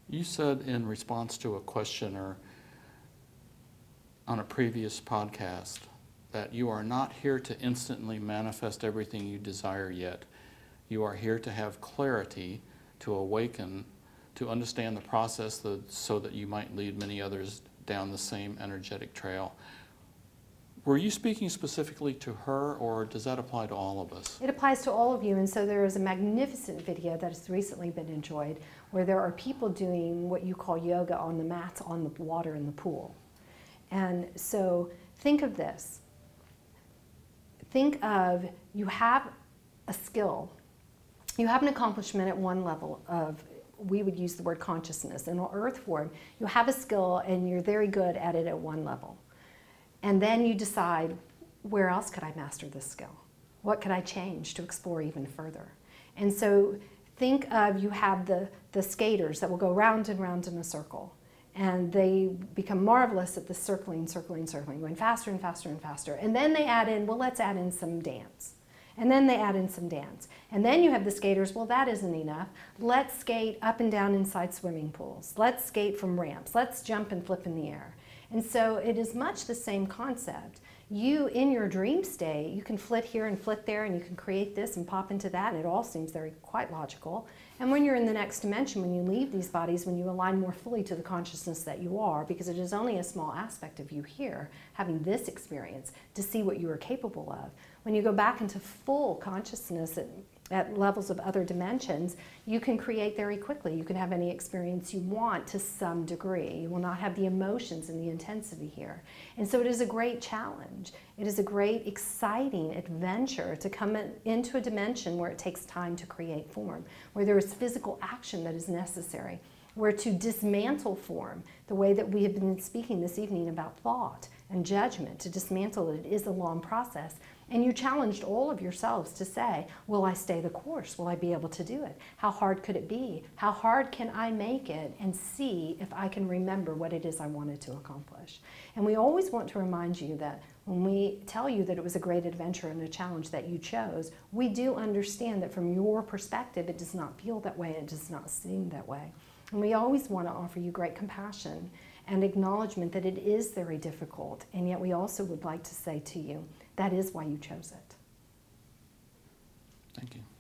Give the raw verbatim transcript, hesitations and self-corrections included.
You said in response to a questioner on a previous podcast that you are not here to instantly manifest everything you desire yet. You are here to have clarity, to awaken, to understand the process that, so that you might lead many others down the same energetic trail. Were you speaking specifically to her, or does that apply to all of us? It applies to all of you, and so there is a magnificent video that has recently been enjoyed where there are people doing what you call yoga on the mats on the water in the pool. And so think of this. Think of, you have a skill, you have an accomplishment at one level of, we would use the word consciousness. In earth form, you have a skill and you're very good at it at one level. And then you decide, where else could I master this skill? What could I change to explore even further? And so think of, you have the, the skaters that will go round and round in a circle. And they become marvelous at the circling, circling, circling, going faster and faster and faster. And then they add in, well, let's add in some dance. And then they add in some dance. And then you have the skaters, well, that isn't enough. Let's skate up and down inside swimming pools. Let's skate from ramps. Let's jump and flip in the air. And so it is much the same concept. You, in your dream state, you can flit here and flit there, and you can create this and pop into that, and it all seems very quite logical. And when you're in the next dimension, when you leave these bodies, when you align more fully to the consciousness that you are, because it is only a small aspect of you here, having this experience, to see what you are capable of. When you go back into full consciousness at, at levels of other dimensions, you can create very quickly. You can have any experience you want to some degree. You will not have the emotions and the intensity here. And so it is a great challenge. It is a great, exciting adventure to come in, into a dimension where it takes time to create form, where there is physical action that is necessary, where to dismantle form, the way that we have been speaking this evening about thought and judgment, to dismantle it is a long process. And you challenged all of yourselves to say, will I stay the course? Will I be able to do it? How hard could it be? How hard can I make it, and see if I can remember what it is I wanted to accomplish? And we always want to remind you that when we tell you that it was a great adventure and a challenge that you chose, we do understand that from your perspective, it does not feel that way, it does not seem that way. And we always want to offer you great compassion and acknowledgement that it is very difficult, and yet we also would like to say to you, that is why you chose it. Thank you.